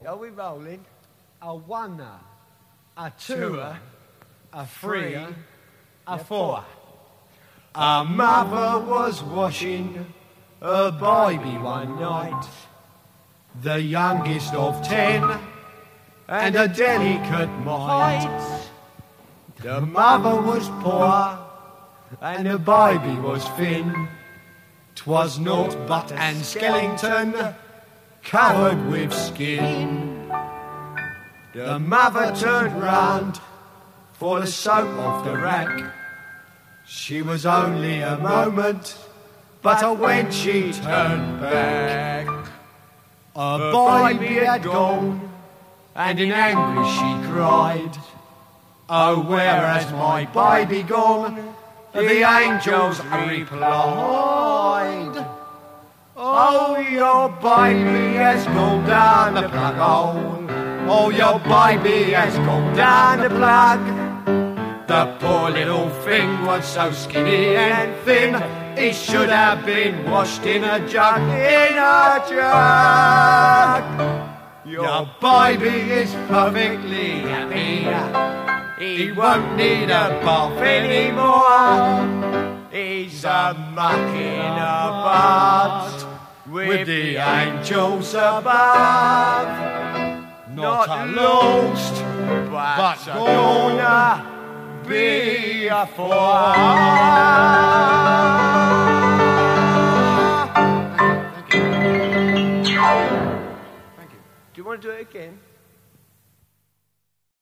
Are we rolling? A one, a two, Two, a three, a yeah, four. A mother was washing her baby one night, the youngest of 10, and a delicate mite. The mother was poor, and the baby was thin. 'Twas naught but an skeleton, covered with skin. The mother turned round for the soap off the rack. She was only a moment, but when she turned back, her baby had gone, and in anguish she cried, "Oh, where has my baby gone?" The angels replied, "Oh, your baby has gone down the plug hole. Oh, your baby has gone down the plug." The poor little thing was so skinny and thin, he should have been washed in a jug, in a jug. Your baby is perfectly happy. He won't need a bath anymore. He's a mucking about with the angels above. Not lost, but gonna be a four. Thank you. Do you want to do it again?